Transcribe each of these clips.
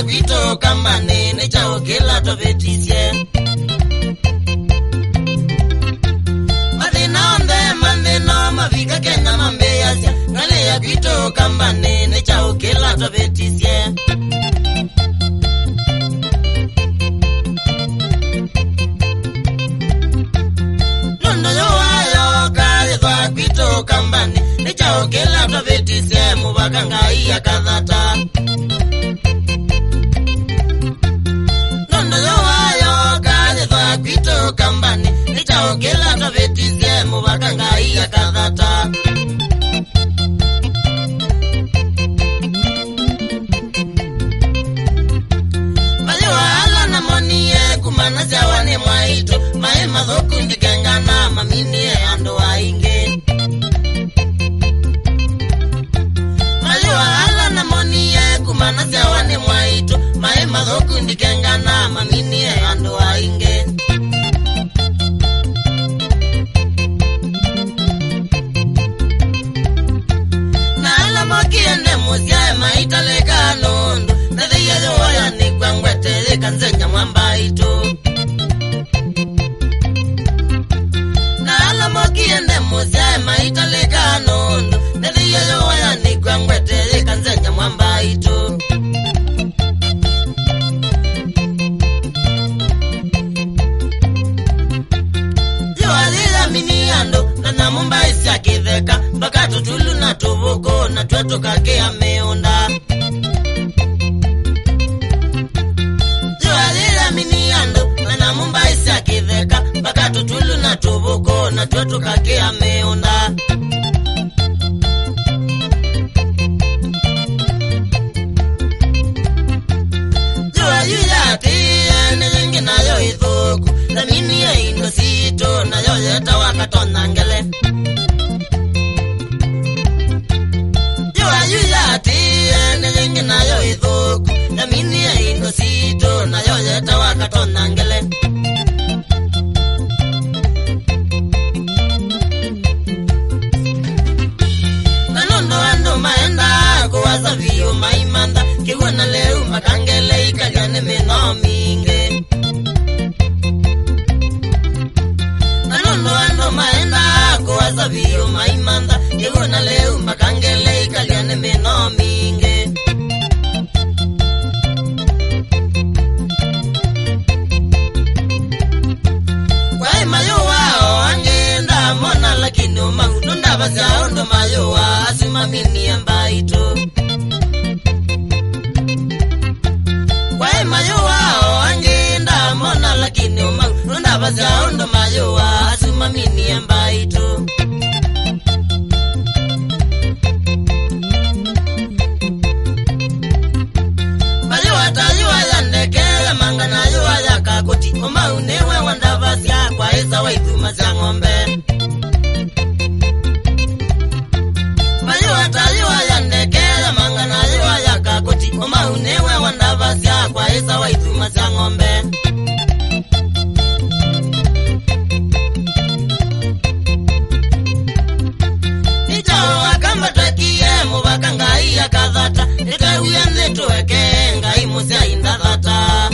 gwito kamane ne chao kila tovetisye madina onde mandino mavika Kenya mambe yasya ngale ya gwito kamane ne chao kila tovetisye nondo yo ayo kale kwa gwito kamane ne chao kila tovetisye mubaka ngai ya kadhata gwito kambani nichao kila tovetisye mubaka ngai ya kadhata maziwa ala na moniye kumana jawane mwaito mae madhoku ndikengana maminie ando wainge maziwa ala na moniye kumana jawane mwaito mae madhoku ndikengana maminie ando wainge kiende muzia maitaleka nondo nadhiya yoya ni kwangwete kanzenya mwamba ito na alamo kiende muzia maitaleka nondo nadhiya yoya ni kwangwete kanzenya mwamba ito yoalila miniando na namumba isya kiveka baka tutulu na tuvoko na twetu kake ameonda yoalila miniando na namumba isya kiveka baka tutulu na tuvoko na twetu kake ameonda yoayuyati nilingi nayo ithuku na mini ya indosito na yoyeta wakatona ngele yoayuyati nilingi nayo ithuku na mini ya indosito na yoyeta wakatona ngele nanondo ando maenda kuwaza viyo maimanda kiwana leu makangele ikagane meno minge nanondo ando maenda kuwaza viyo maimanda kiwana leu makangele ikagane meno minge kwa mayo wao angenda mona lakini umahudunda bazao ndo mayo wa asimamini ambaito kwa mayo wao angenda mona lakini umahudunda bazao ndo mayo wa asimamini ambaito mayo atayua yandekele mangana yua yakakoti umaunewe wandavasya kwa isa waithuma za ng'ombe mayo atayua yandekele mangana yua yakakoti umaunewe wandavasya kwa isa waithuma za ng'ombe nichao wakamba twekie mubaka ngai ya kadhata nitawia nituweke ngai musya indadhata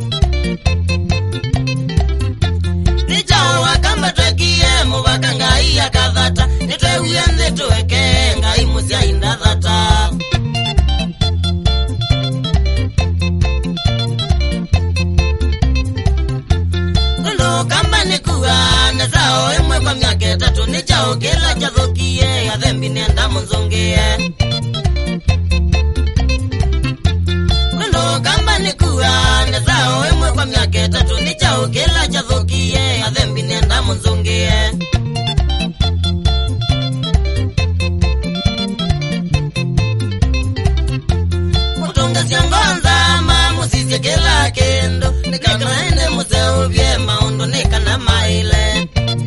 nichao wakamba twekie mubaka ngai ya kadhata nitawia nituweke ngai musya indadhata ndo kamba nikuwa nezao imwe kwa miaka 3 nichao kila chathukie ya thembi nenda munzongie ndo kamba nikuwa nezao imwe kwa miaka 3 nichao kila chathukie ya thembi nenda munzongie mutunga siongonza mamusisye kila kendo nikakanaende museo vye maondo nikana maile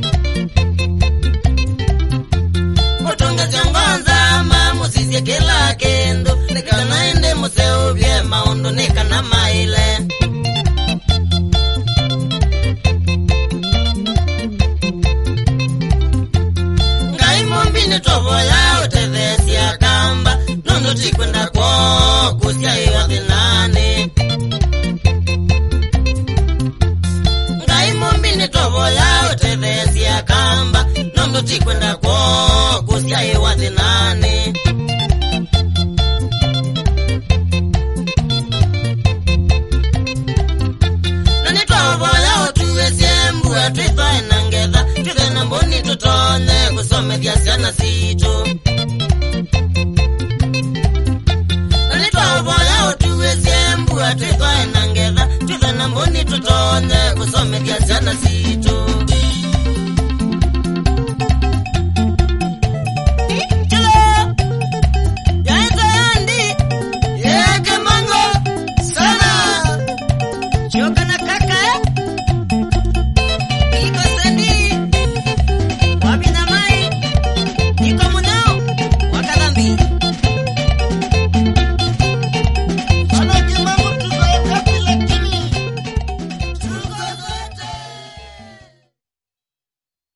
mutunga siongonza mamusisye kila kendo nikanaende museo vye maondo nikana maile ngai mombini tovo ya utethesya kamba nondo tikwenda kwa kusya iwa thinane tutikwenda kwa kusia ewaze nane. Nani twavoya otuwesie mbuya twithae na ngetha, twithe na mboni tutonye kusomethia ciana citu.